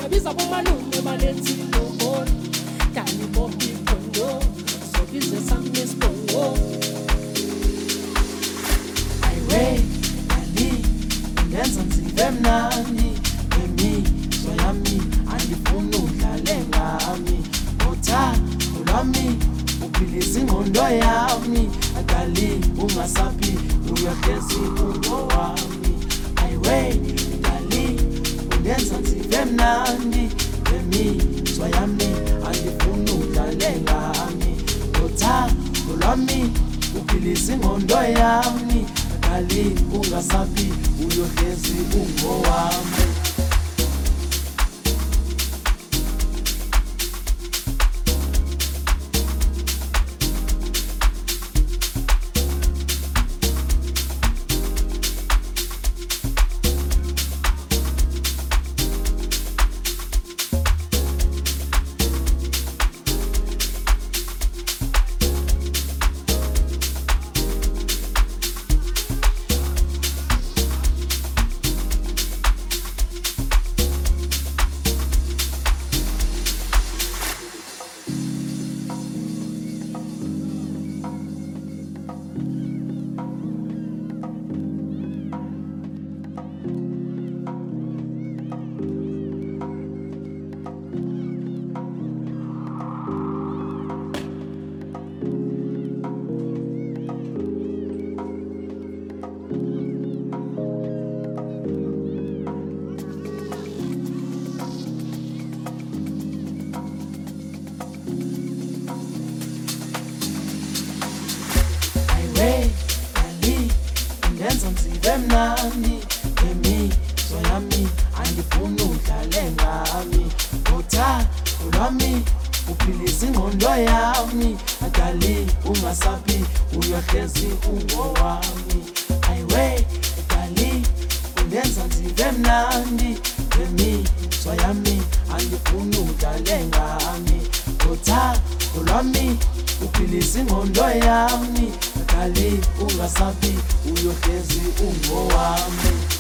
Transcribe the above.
Sabiza bomalume balenzi ngobona Dani bopi kondo Sobize sami spongo Highway Ali Ndenza nzive mnandi Imizwa yami andifuna udlale ngami Uthando lwami uphilisa ingqondo yami Dali ungasabi uyahlezi ungowami Highway Dali Ndenza nzive mnandi Imizwa yami andifuna udlale ngami Uthando lwami uphilisa ingqondo yami Dali ungasabi uyohlezi ungowami Ndenza nzive mnandi Imizwa yami andifuna udlale ngami Uthando lwami uphilisa ingqondo yami Dali ungasabi uyohlezi ungowami Highway Dali Ndenza nzive mnandi Imizwa yami andifuna udlale ngami Uthando lwami uphilisa ingqondo yami Dali ungasabi uyohlezi ungowami